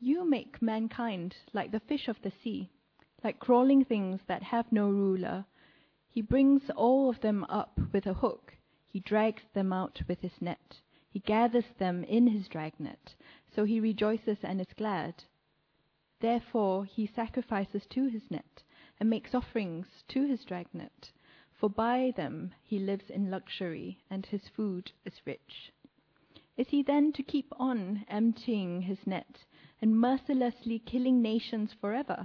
You make mankind like the fish of the sea, like crawling things that have no ruler. He brings all of them up with a hook. He drags them out with his net. He gathers them in his dragnet, so he rejoices and is glad. Therefore he sacrifices to his net and makes offerings to his dragnet, for by them he lives in luxury, and his food is rich. Is he then to keep on emptying his net and mercilessly killing nations forever?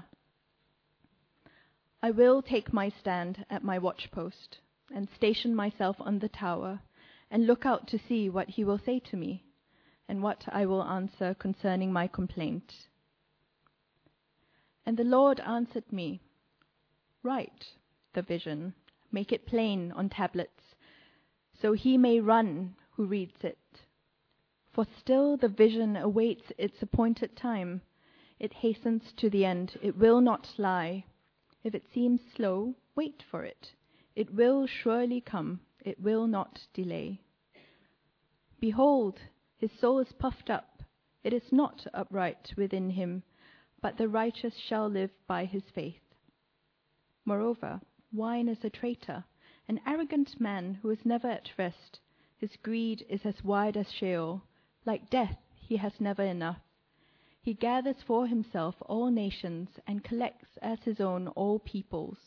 I will take my stand at my watchpost and station myself on the tower and look out to see what he will say to me and what I will answer concerning my complaint. And the Lord answered me, Write the vision, make it plain on tablets, so he may run who reads it. For still the vision awaits its appointed time. It hastens to the end, it will not lie. If it seems slow, wait for it. It will surely come, it will not delay. Behold, his soul is puffed up, it is not upright within him, but the righteous shall live by his faith. Moreover, wine is a traitor, an arrogant man who is never at rest. His greed is as wide as Sheol. Like death, he has never enough. He gathers for himself all nations and collects as his own all peoples.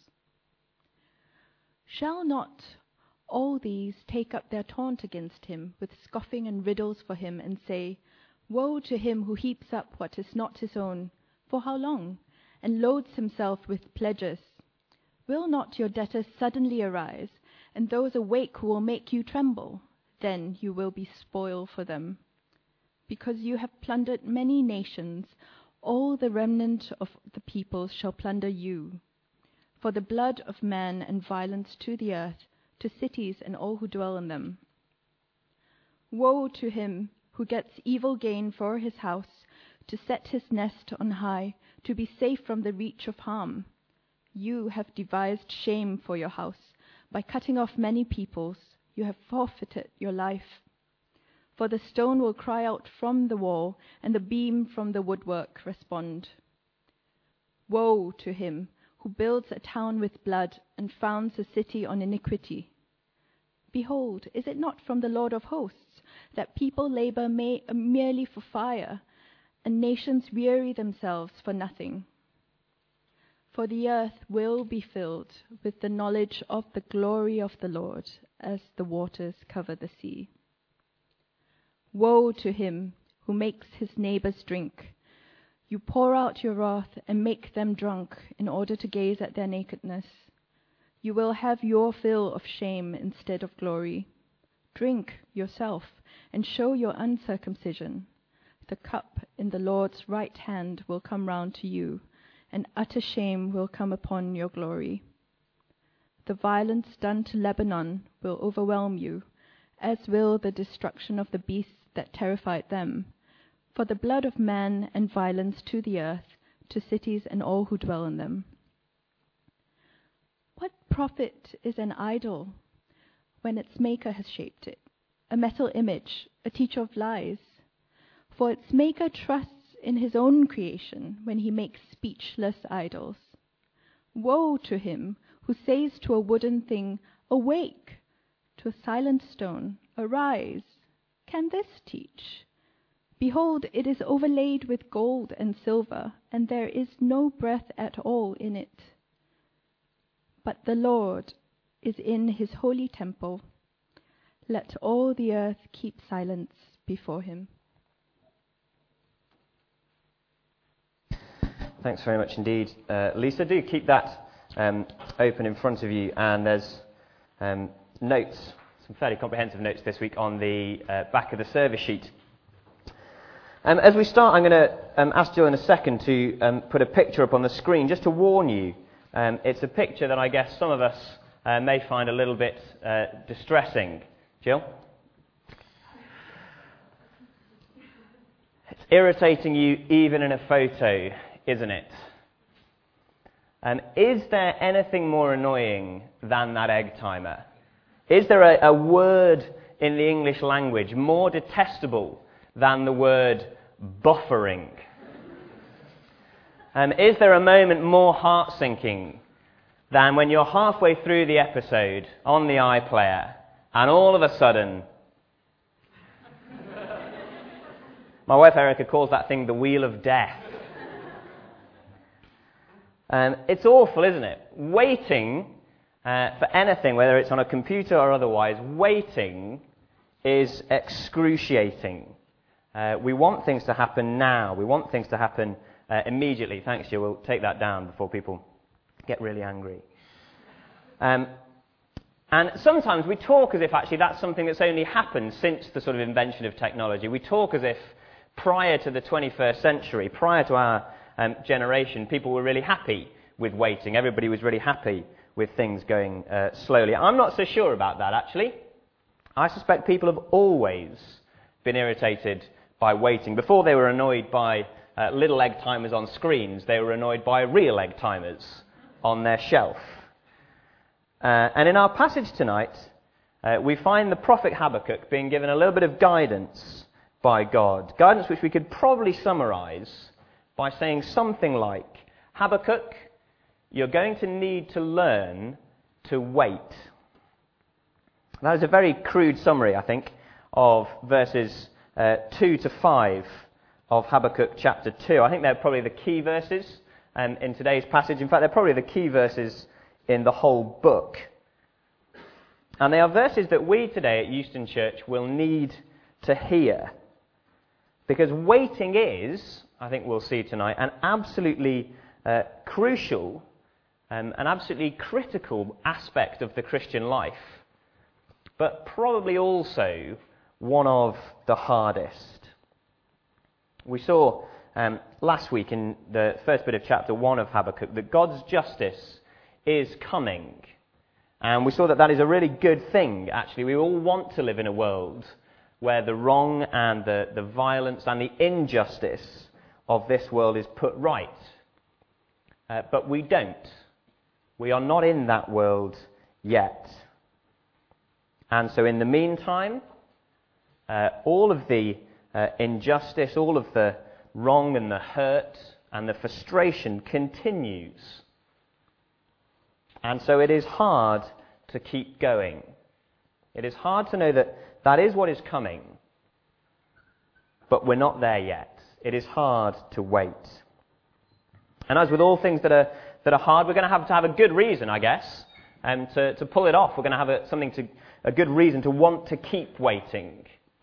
Shall not all these take up their taunt against him, with scoffing and riddles for him, and say, Woe to him who heaps up what is not his own, for how long, and loads himself with pledges? Will not your debtors suddenly arise, and those awake who will make you tremble? Then you will be spoil for them. Because you have plundered many nations, all the remnant of the peoples shall plunder you. For the blood of man and violence to the earth, to cities and all who dwell in them. Woe to him who gets evil gain for his house, to set his nest on high, to be safe from the reach of harm. You have devised shame for your house. By cutting off many peoples, you have forfeited your life. For the stone will cry out from the wall, and the beam from the woodwork respond. Woe to him who builds a town with blood and founds a city on iniquity. Behold, is it not from the Lord of hosts that people labor merely for fire, and nations weary themselves for nothing? For the earth will be filled with the knowledge of the glory of the Lord, as the waters cover the sea. Woe to him who makes his neighbors drink. You pour out your wrath and make them drunk in order to gaze at their nakedness. You will have your fill of shame instead of glory. Drink yourself and show your uncircumcision. The cup in the Lord's right hand will come round to you, and utter shame will come upon your glory. The violence done to Lebanon will overwhelm you, as will the destruction of the beasts that terrified them. For the blood of man and violence to the earth, to cities and all who dwell in them. What profit is an idol when its maker has shaped it, a metal image, a teacher of lies? For its maker trusts in his own creation when he makes speechless idols. Woe to him who says to a wooden thing, Awake! To a silent stone, Arise! Can this teach? Behold, it is overlaid with gold and silver, and there is no breath at all in it. But the Lord is in his holy temple. Let all the earth keep silence before him. Thanks very much indeed, Lisa. Do keep that open in front of you, and there's notes, some fairly comprehensive notes this week on the back of the service sheet. As we start, I'm going to ask Jill in a second to put a picture up on the screen, just to warn you. It's a picture that I guess some of us may find a little bit distressing. Jill? It's irritating you even in a photo, isn't it? Is there anything more annoying than that egg timer? Is there a word in the English language more detestable than the word buffering? Is there a moment more heart-sinking than when you're halfway through the episode on the iPlayer and all of a sudden... My wife Erica calls that thing the wheel of death. It's awful, isn't it? Waiting for anything, whether it's on a computer or otherwise, waiting is excruciating. We want things to happen now. We want things to happen immediately. Thanks, Joe. We'll take that down before people get really angry. And sometimes we talk as if actually that's something that's only happened since the sort of invention of technology. We talk as if prior to the 21st century, prior to our generation, people were really happy with waiting. Everybody was really happy with things going slowly. I'm not so sure about that, actually. I suspect people have always been irritated by waiting. Before they were annoyed by little egg timers on screens, they were annoyed by real egg timers on their shelf. And in our passage tonight, we find the prophet Habakkuk being given a little bit of guidance by God. Guidance which we could probably summarize by saying something like, Habakkuk, you're going to need to learn to wait. That is a very crude summary, I think, of verses 2 to 5 of Habakkuk chapter 2. I think they're probably the key verses in today's passage. In fact, they're probably the key verses in the whole book. And they are verses that we today at Euston Church will need to hear. Because waiting is, I think we'll see tonight, an absolutely crucial and absolutely critical aspect of the Christian life. But probably also one of the hardest. We saw last week in the first bit of chapter 1 of Habakkuk that God's justice is coming. And we saw that that is a really good thing, actually. We all want to live in a world where the wrong and the violence and the injustice of this world is put right. But we don't. We are not in that world yet. And so in the meantime, all of the injustice, all of the wrong and the hurt and the frustration continues. And so it is hard to keep going. It is hard to know that that is what is coming, but we're not there yet. It is hard to wait. And as with all things that are hard, we're going to have a good reason, I guess, to pull it off. We're going to have a good reason to want to keep waiting.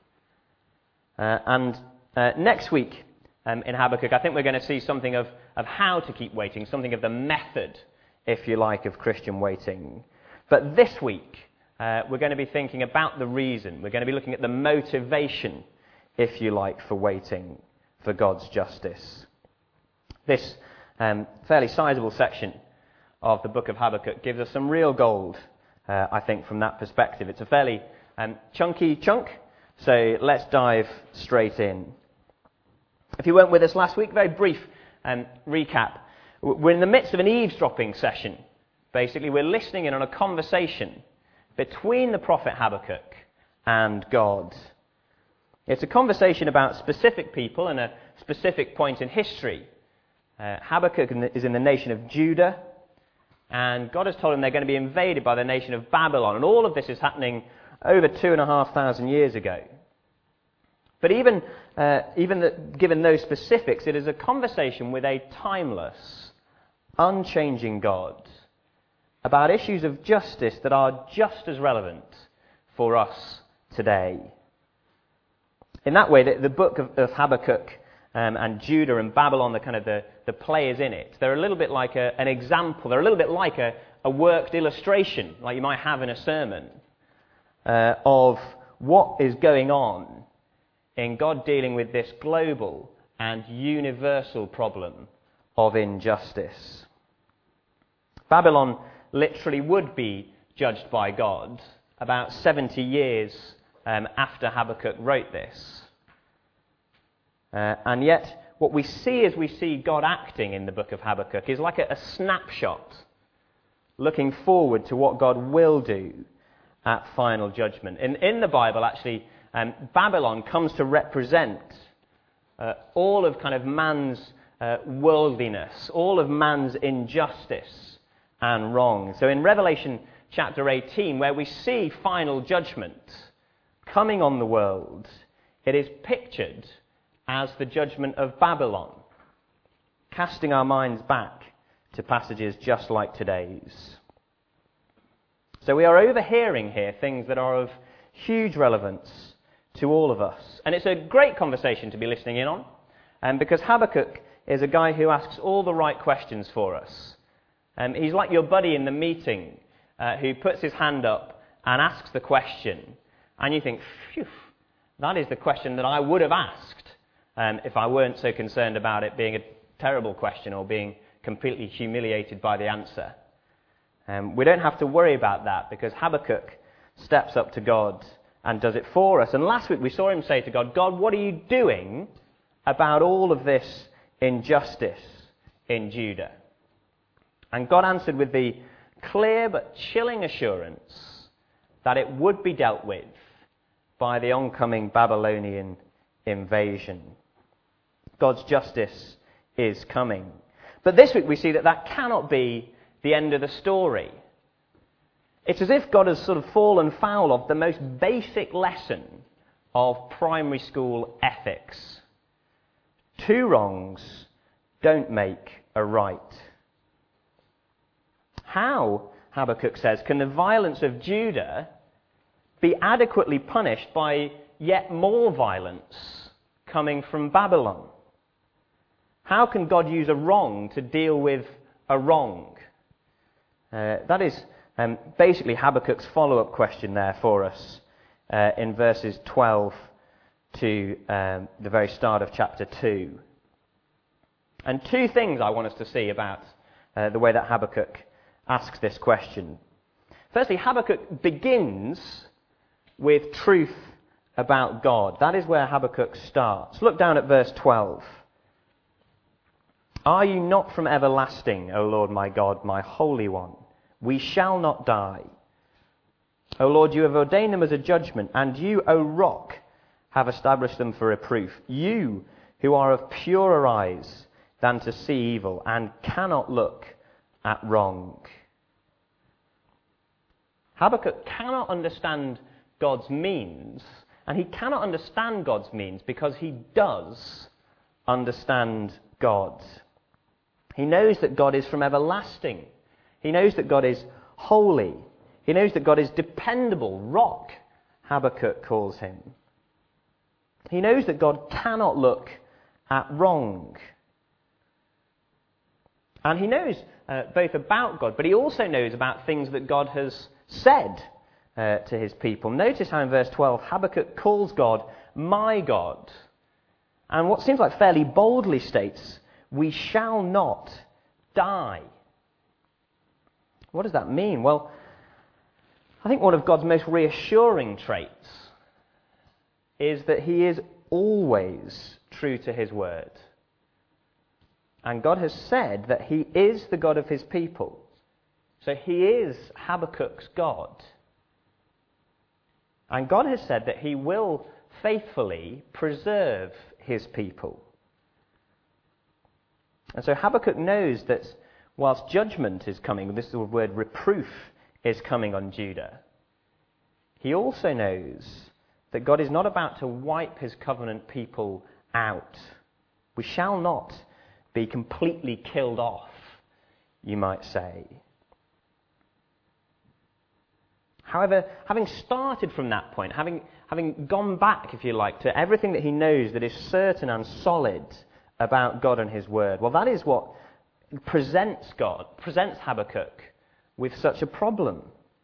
And next week in Habakkuk, I think we're going to see something of how to keep waiting, something of the method, if you like, of Christian waiting. But this week, we're going to be thinking about the reason. We're going to be looking at the motivation, if you like, for waiting for God's justice. This fairly sizable section of the book of Habakkuk gives us some real gold, I think, from that perspective. It's a fairly chunky chunk, so let's dive straight in. If you weren't with us last week, very brief recap. We're in the midst of an eavesdropping session. Basically, we're listening in on a conversation between the prophet Habakkuk and God. It's a conversation about specific people and a specific point in history. Habakkuk is in the nation of Judah, and God has told him they're going to be invaded by the nation of Babylon, and all of this is happening over 2,500 years ago. But even given those specifics, it is a conversation with a timeless, unchanging God about issues of justice that are just as relevant for us today. In that way, the book of Habakkuk and Judah and Babylon, the players in it, they're a little bit like an example. They're a little bit like a worked illustration, like you might have in a sermon, of what is going on in God dealing with this global and universal problem of injustice. Babylon literally would be judged by God about 70 years after Habakkuk wrote this. And yet, what we see as we see God acting in the book of Habakkuk is like a snapshot looking forward to what God will do at final judgment. In the Bible, actually, Babylon comes to represent all of kind of man's worldliness, all of man's injustice and wrong. So in Revelation chapter 18, where we see final judgment coming on the world, it is pictured as the judgment of Babylon, casting our minds back to passages just like today's. So we are overhearing here things that are of huge relevance to all of us. And it's a great conversation to be listening in on, because Habakkuk is a guy who asks all the right questions for us. He's like your buddy in the meeting who puts his hand up and asks the question, and you think, phew, that is the question that I would have asked if I weren't so concerned about it being a terrible question or being completely humiliated by the answer. We don't have to worry about that because Habakkuk steps up to God and does it for us. And last week we saw him say to God, God, what are you doing about all of this injustice in Judah? And God answered with the clear but chilling assurance that it would be dealt with by the oncoming Babylonian invasion. God's justice is coming. But this week we see that that cannot be the end of the story. It's as if God has sort of fallen foul of the most basic lesson of primary school ethics. Two wrongs don't make a right. How, Habakkuk says, can the violence of Judah be adequately punished by yet more violence coming from Babylon? How can God use a wrong to deal with a wrong? That is basically Habakkuk's follow-up question there for us in verses 12 to the very start of chapter 2. And two things I want us to see about the way that Habakkuk asks this question. Firstly, Habakkuk begins with truth about God. That is where Habakkuk starts. Look down at verse 12. Are you not from everlasting, O Lord my God, my Holy One? We shall not die. O Lord, you have ordained them as a judgment, and you, O Rock, have established them for reproof. You, who are of purer eyes than to see evil, and cannot look at wrong. Habakkuk cannot understand God's means, and he cannot understand God's means because he does understand God. He knows that God is from everlasting. He knows that God is holy. He knows that God is dependable. Rock, Habakkuk calls him. He knows that God cannot look at wrong. And he knows both about God, but he also knows about things that God has said to his people. Notice how in verse 12 Habakkuk calls God my God. And what seems like fairly boldly states, we shall not die. What does that mean? Well, I think one of God's most reassuring traits is that he is always true to his word. And God has said that he is the God of his people. So he is Habakkuk's God. And God has said that he will faithfully preserve his people. And so Habakkuk knows that whilst judgment is coming, this word reproof is coming on Judah, he also knows that God is not about to wipe his covenant people out. We shall not be completely killed off, you might say. However, having started from that point, having gone back, if you like, to everything that he knows that is certain and solid about God and his word, well, that is what presents Habakkuk with such a problem.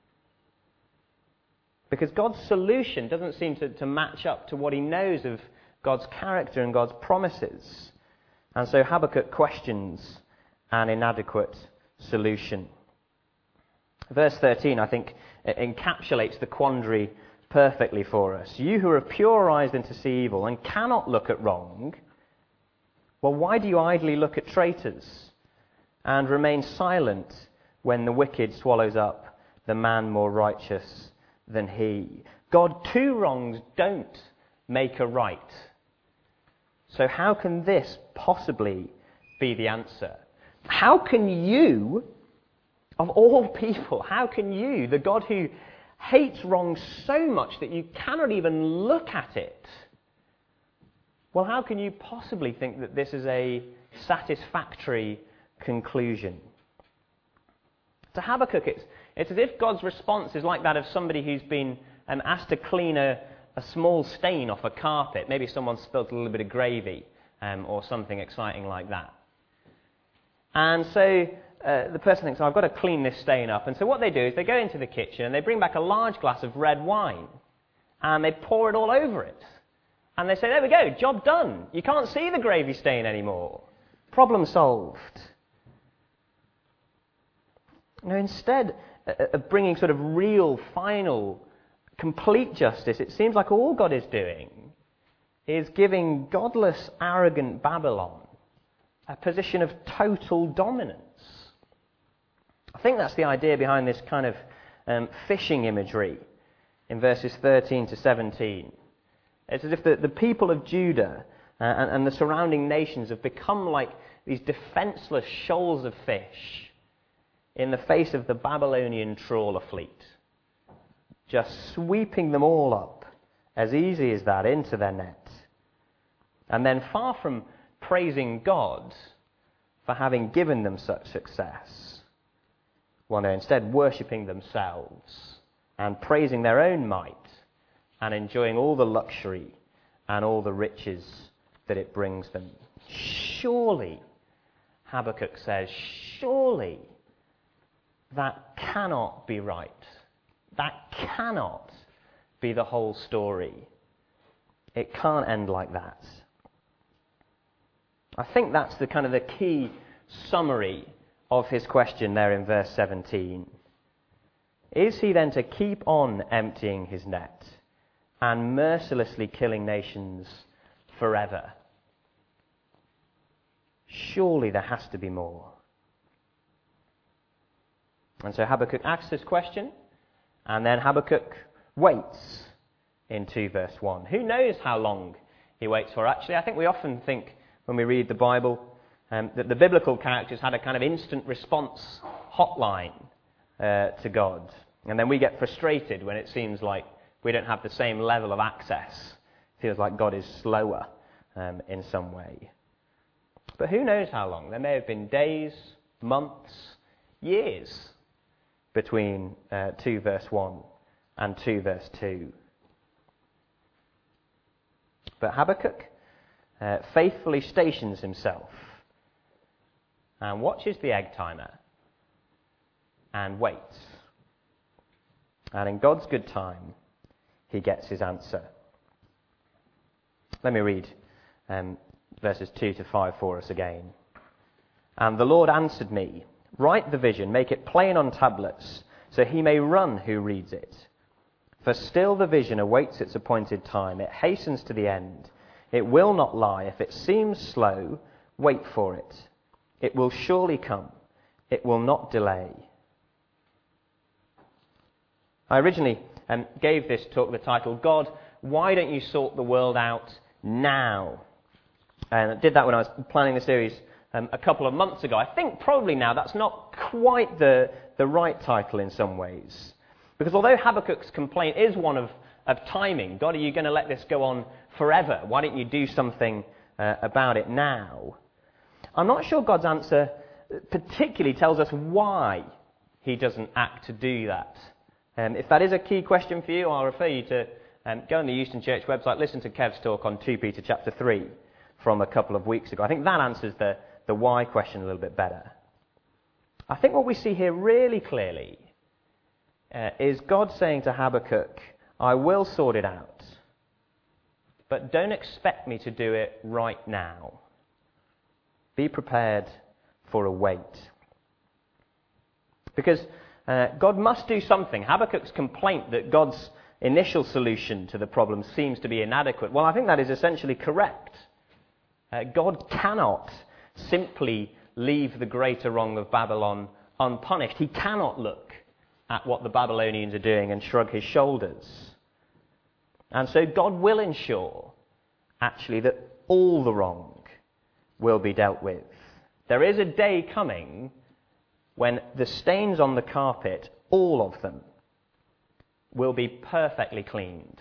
Because God's solution doesn't seem to match up to what he knows of God's character and God's promises. And so Habakkuk questions an inadequate solution. Verse 13, I think, encapsulates the quandary perfectly for us. You who are pure eyes than to see evil and cannot look at wrong, well, why do you idly look at traitors and remain silent when the wicked swallows up the man more righteous than he? God, two wrongs don't make a right. So how can this possibly be the answer? How can you, of all people, how can you, the God who hates wrong so much that you cannot even look at it, well, how can you possibly think that this is a satisfactory conclusion? To Habakkuk, it's as if God's response is like that of somebody who's been asked to clean a small stain off a carpet. Maybe someone spilt a little bit of gravy or something exciting like that. And so the person thinks, I've got to clean this stain up. And so what they do is they go into the kitchen and they bring back a large glass of red wine and they pour it all over it. And they say, there we go, job done. You can't see the gravy stain anymore. Problem solved. Now, instead of bringing sort of real, final, complete justice, it seems like all God is doing is giving godless, arrogant Babylon a position of total dominance. I think that's the idea behind this kind of fishing imagery in verses 13 to 17. It's as if the people of Judah and the surrounding nations have become like these defenseless shoals of fish in the face of the Babylonian trawler fleet, just sweeping them all up as easy as that into their net. And then far from praising God for having given them such success, well, they're instead worshipping themselves and praising their own might and enjoying all the luxury and all the riches that it brings them. Surely, Habakkuk says, surely that cannot be right. That cannot be the whole story. It can't end like that. I think that's the kind of the key summary of his question there in verse 17. Is he then to keep on emptying his net and mercilessly killing nations forever? Surely there has to be more. And so Habakkuk asks this question, and then Habakkuk waits in 2 verse 1. Who knows how long he waits for? Actually, I think we often think when we read the Bible that the biblical characters had a kind of instant response hotline to God. And then we get frustrated when it seems like we don't have the same level of access. It feels like God is slower in some way. But who knows how long? There may have been days, months, years between 2 verse 1 and 2 verse 2. But Habakkuk faithfully stations himself and watches the egg timer and waits. And in God's good time, he gets his answer. Let me read verses 2 to 5 for us again. And the Lord answered me, write the vision, make it plain on tablets, so he may run who reads it. For still the vision awaits its appointed time. It hastens to the end. It will not lie. If it seems slow, wait for it. It will surely come. It will not delay. I originally gave this talk the title, God, why don't you sort the world out now? And I did that when I was planning the series a couple of months ago. I think probably now that's not quite the right title in some ways. Because although Habakkuk's complaint is one of timing, God, are you going to let this go on forever? Why don't you do something about it now? I'm not sure God's answer particularly tells us why he doesn't act to do that. If that is a key question for you, I'll refer you to go on the Euston Church website, listen to Kev's talk on 2 Peter chapter 3 from a couple of weeks ago. I think that answers the why question a little bit better. I think what we see here really clearly is God saying to Habakkuk, I will sort it out, but don't expect me to do it right now. Be prepared for a wait. Because God must do something. Habakkuk's complaint that God's initial solution to the problem seems to be inadequate, well, I think that is essentially correct. God cannot simply leave the greater wrong of Babylon unpunished. He cannot look at what the Babylonians are doing and shrug his shoulders. And so God will ensure, actually, that all the wrong will be dealt with. There is a day coming when the stains on the carpet, all of them, will be perfectly cleaned.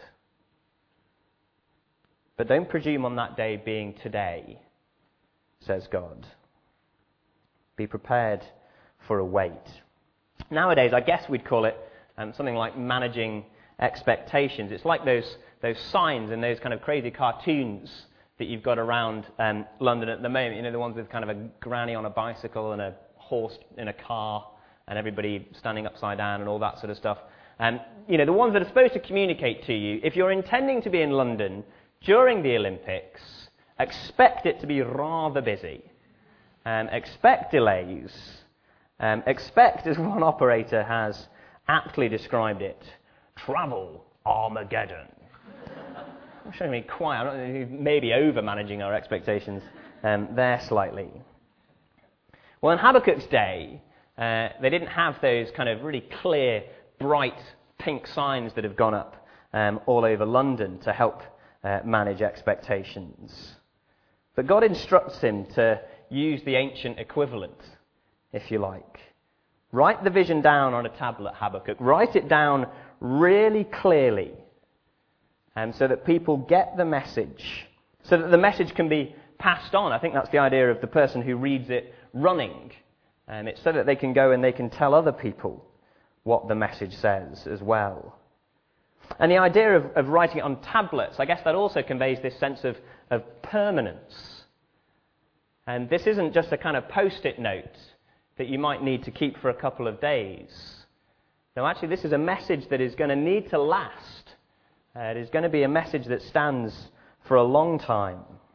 But don't presume on that day being today, says God. Be prepared for a wait. Nowadays, I guess we'd call it something like managing expectations. It's like those signs and those kind of crazy cartoons that you've got around London at the moment. You know, the ones with kind of a granny on a bicycle and a horse in a car and everybody standing upside down and all that sort of stuff. You know, the ones that are supposed to communicate to you, if you're intending to be in London during the Olympics, expect it to be rather busy. Expect delays. Expect, as one operator has aptly described it, travel Armageddon. I'm showing me quite, I'm not, maybe over-managing our expectations there slightly. Well, in Habakkuk's day, they didn't have those kind of really clear, bright pink signs that have gone up all over London to help manage expectations. But God instructs him to use the ancient equivalent, if you like. Write the vision down on a tablet, Habakkuk. Write it down really clearly, so that people get the message, so that the message can be passed on. I think that's the idea of the person who reads it running. It's so that they can go and they can tell other people what the message says as well. And the idea of writing it on tablets, I guess that also conveys this sense of permanence. And this isn't just a kind of post-it note that you might need to keep for a couple of days. No, actually, this is a message that is going to need to last. It is going to be a message that stands for a long time.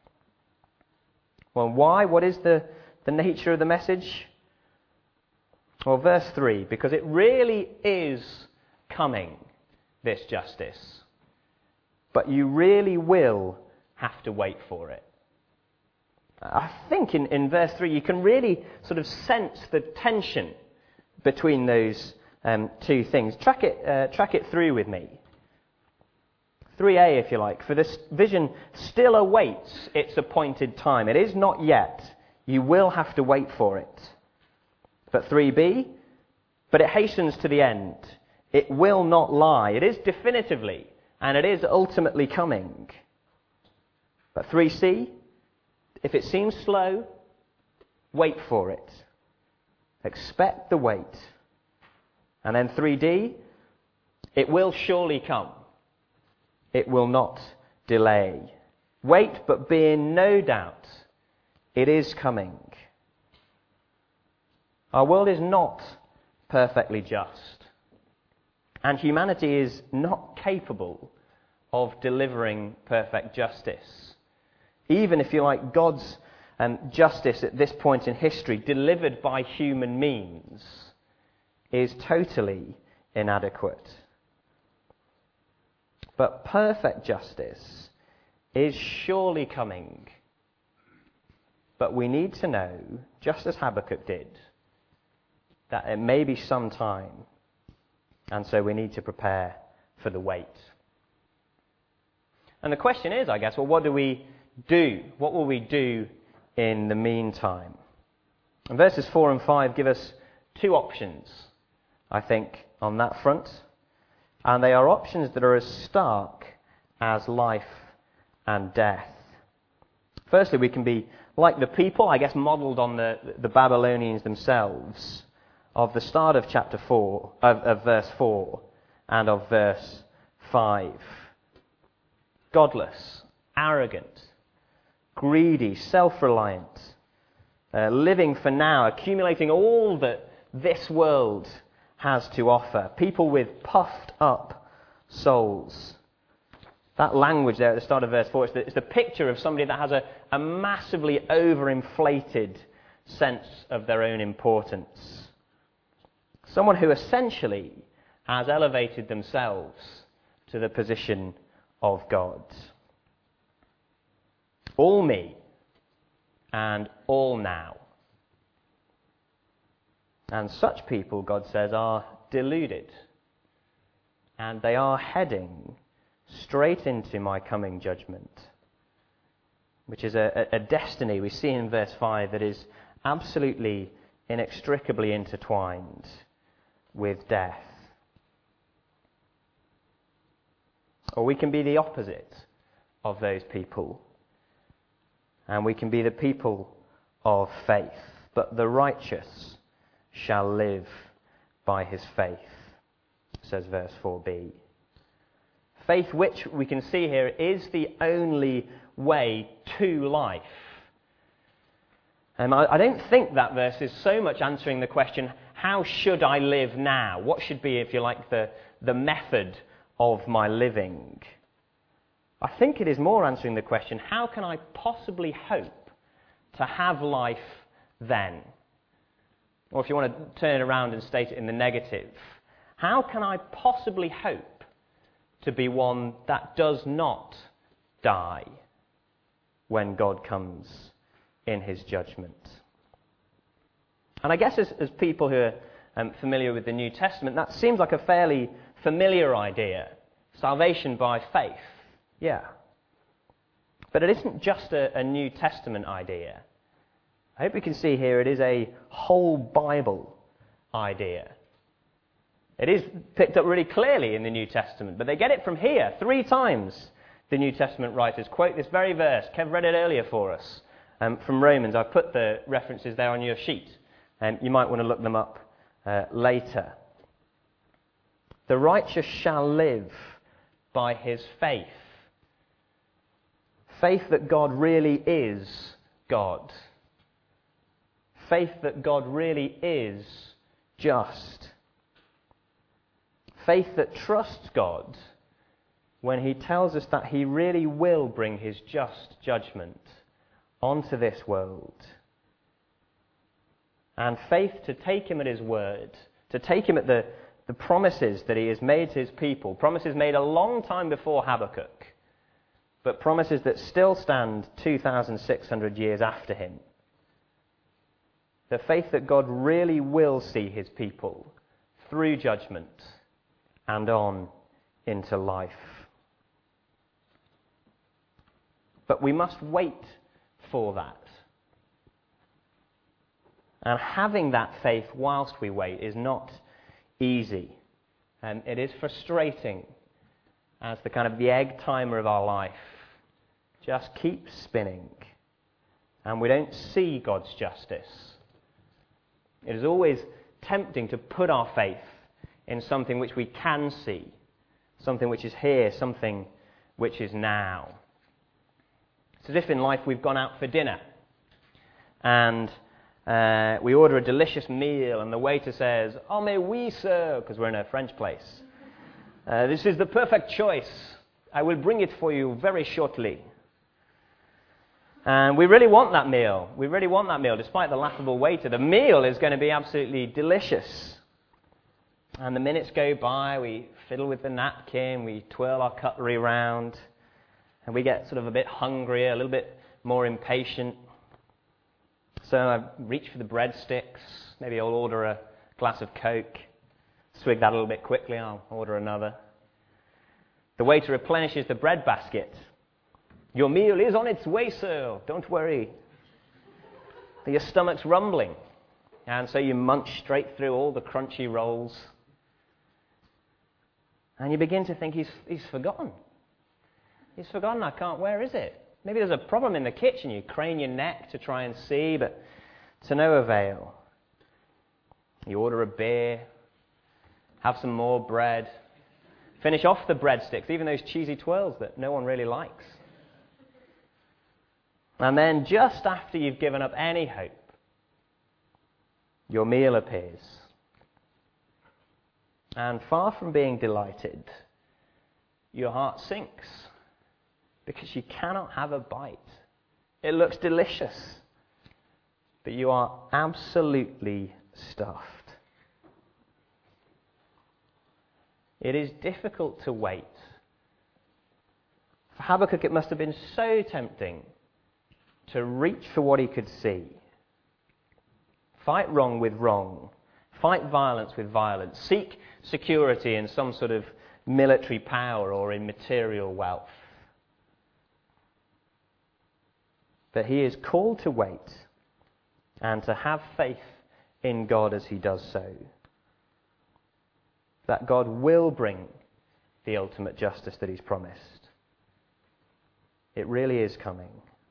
Well, why? What is the nature of the message? Well, verse 3, because it really is coming, this justice. But you really will have to wait for it. I think in verse 3 you can really sort of sense the tension between those two things. Track it through with me. 3a, if you like. For this vision still awaits its appointed time. It is not yet. You will have to wait for it. But 3b, but it hastens to the end. It will not lie. It is definitively, and it is ultimately coming. But 3c, if it seems slow, wait for it. Expect the wait. And then 3d, it will surely come. It will not delay. Wait, but be in no doubt, it is coming. Our world is not perfectly just. And humanity is not capable of delivering perfect justice. Even if you like, God's justice at this point in history, delivered by human means, is totally inadequate. But perfect justice is surely coming. But we need to know, just as Habakkuk did, that it may be some time. And so we need to prepare for the wait. And the question is, I guess, well, what do we do? What will we do in the meantime? And verses 4 and 5 give us two options, I think, on that front. And they are options that are as stark as life and death. Firstly, we can be like the people, I guess, modelled on the Babylonians themselves, of the start of chapter 4, of verse 4 and of verse 5. Godless, arrogant, greedy, self-reliant, living for now, accumulating all that this world has to offer. People with puffed up souls. That language there at the start of verse 4, it's the picture of somebody that has a massively overinflated sense of their own importance. Someone who essentially has elevated themselves to the position of God. All me and all now. And such people, God says, are deluded. And they are heading straight into my coming judgment, which is a destiny we see in verse 5 that is absolutely inextricably intertwined with death. Or we can be the opposite of those people, and we can be the people of faith. But the righteous shall live by his faith, says verse 4b. Faith, which we can see here, is the only way to life. I don't think that verse is so much answering the question, how should I live now? What should be, if you like, the method of my living? I think it is more answering the question, how can I possibly hope to have life then? Or if you want to turn it around and state it in the negative, how can I possibly hope to be one that does not die when God comes in his judgment? And I guess as people who are familiar with the New Testament, that seems like a fairly familiar idea. Salvation by faith. Yeah. But it isn't just a New Testament idea. I hope you can see here it is a whole Bible idea. It is picked up really clearly in the New Testament, but they get it from here 3 times. The New Testament writers quote this very verse. Kev read it earlier for us from Romans. I've put the references there on your sheet, and you might want to look them up later. The righteous shall live by his faith. Faith that God really is God. Faith that God really is just. Faith that trusts God when he tells us that he really will bring his just judgment onto this world. And faith to take him at his word, to take him at the promises that he has made to his people, promises made a long time before Habakkuk, but promises that still stand 2,600 years after him. The faith that God really will see his people through judgment and on into life. But we must wait for that. And having that faith whilst we wait is not easy. And it is frustrating as the egg timer of our life just keeps spinning and we don't see God's justice. It is always tempting to put our faith in something which we can see, something which is here, something which is now. It's as if in life we've gone out for dinner and we order a delicious meal and the waiter says, "Oh, mais oui, sir," because we're in a French place. "This is the perfect choice. I will bring it for you very shortly." And we really want that meal. We really want that meal, despite the laughable waiter. The meal is going to be absolutely delicious. And the minutes go by, we fiddle with the napkin, we twirl our cutlery around, and we get sort of a bit hungrier, a little bit more impatient. So I reach for the breadsticks. Maybe I'll order a glass of Coke. Swig that a little bit quickly, I'll order another. The waiter replenishes the bread basket. "Your meal is on its way, sir. Don't worry." Your stomach's rumbling. And so you munch straight through all the crunchy rolls. And you begin to think, he's forgotten. He's forgotten, where is it? Maybe there's a problem in the kitchen. You crane your neck to try and see, but to no avail. You order a beer, have some more bread, finish off the breadsticks, even those cheesy twirls that no one really likes. And then just after you've given up any hope, your meal appears. And far from being delighted, your heart sinks because you cannot have a bite. It looks delicious, but you are absolutely stuffed. It is difficult to wait. For Habakkuk, it must have been so tempting to reach for what he could see. Fight wrong with wrong. Fight violence with violence. Seek security in some sort of military power or in material wealth. But he is called to wait and to have faith in God as he does so. That God will bring the ultimate justice that he's promised. It really is coming.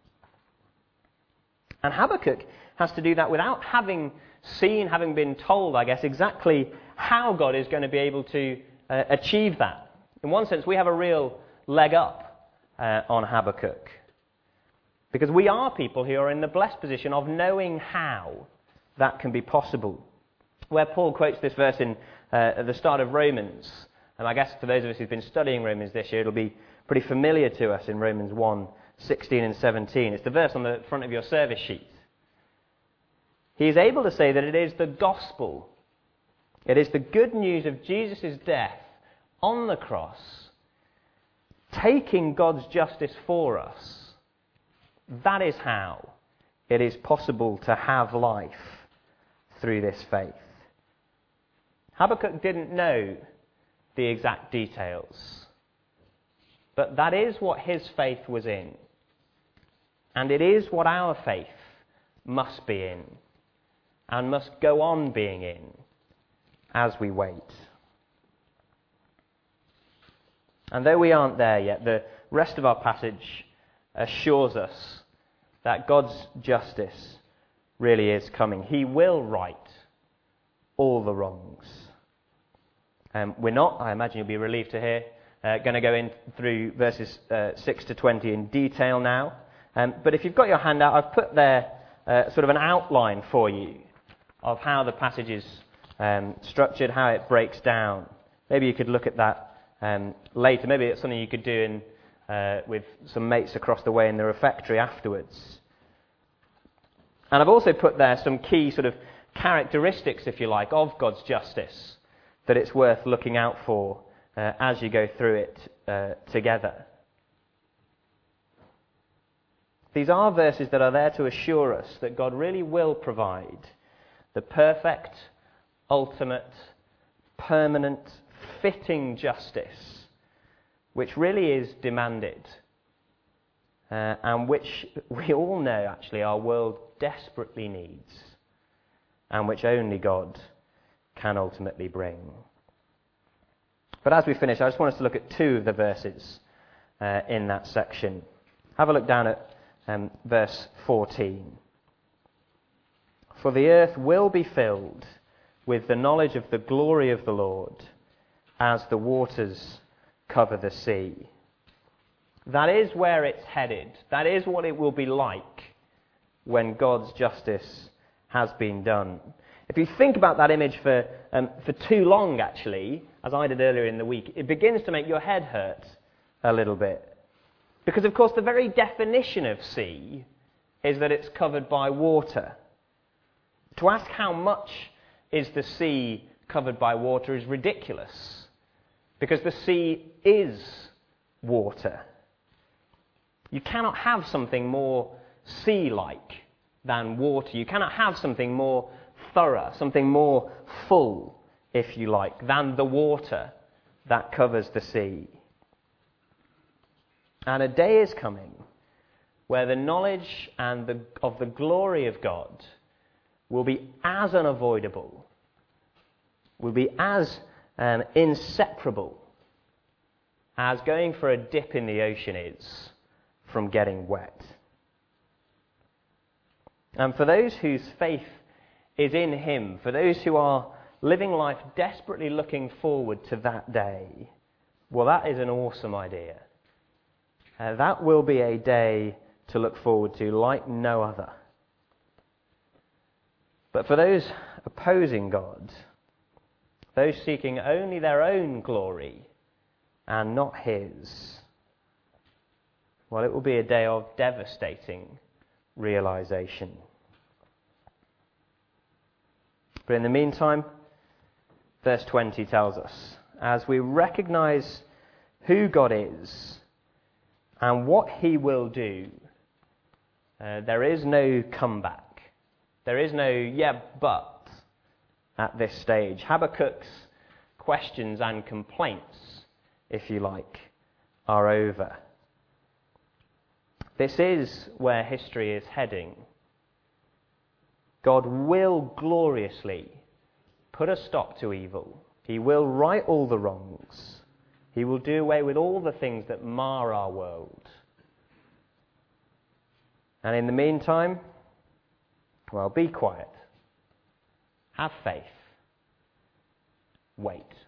And Habakkuk has to do that without having been told, I guess, exactly how God is going to be able to achieve that. In one sense, we have a real leg up on Habakkuk. Because we are people who are in the blessed position of knowing how that can be possible. Where Paul quotes this verse at the start of Romans, and I guess for those of us who've been studying Romans this year, it'll be pretty familiar to us in Romans 1, 16 and 17. It's the verse on the front of your service sheet. He is able to say that it is the gospel, it is the good news of Jesus' death on the cross, taking God's justice for us. That is how it is possible to have life through this faith. Habakkuk didn't know the exact details, but that is what his faith was in. And it is what our faith must be in, and must go on being in as we wait. And though we aren't there yet, the rest of our passage assures us that God's justice really is coming. He will right all the wrongs. We're not, I imagine you'll be relieved to hear, going to go in through verses 6 to 20 in detail now. But if you've got your hand out, I've put there sort of an outline for you of how the passage is structured, how it breaks down. Maybe you could look at that later. Maybe it's something you could do with some mates across the way in the refectory afterwards. And I've also put there some key sort of characteristics, if you like, of God's justice that it's worth looking out for as you go through it together. These are verses that are there to assure us that God really will provide the perfect, ultimate, permanent, fitting justice which really is demanded and which we all know actually our world desperately needs and which only God can ultimately bring. But as we finish, I just want us to look at two of the verses in that section. Have a look down at verse 14. For the earth will be filled with the knowledge of the glory of the Lord as the waters cover the sea. That is where it's headed. That is what it will be like when God's justice has been done. If you think about that image for too long, actually, as I did earlier in the week, it begins to make your head hurt a little bit. Because, of course, the very definition of sea is that it's covered by water. To ask how much is the sea covered by water is ridiculous. Because the sea is water. You cannot have something more sea-like than water. You cannot have something more thorough, something more full, if you like, than the water that covers the sea. And a day is coming where the knowledge of the glory of God will be as unavoidable, will be as inseparable as going for a dip in the ocean is from getting wet. And for those whose faith is in Him, for those who are living life desperately looking forward to that day, well, that is an awesome idea. That will be a day to look forward to like no other. But for those opposing God, those seeking only their own glory and not His, well, it will be a day of devastating realization. But in the meantime, verse 20 tells us, as we recognize who God is and what He will do, there is no comeback. There is no, yeah, but at this stage. Habakkuk's questions and complaints, if you like, are over. This is where history is heading. God will gloriously put a stop to evil. He will right all the wrongs. He will do away with all the things that mar our world. And in the meantime, well, be quiet. Have faith. Wait.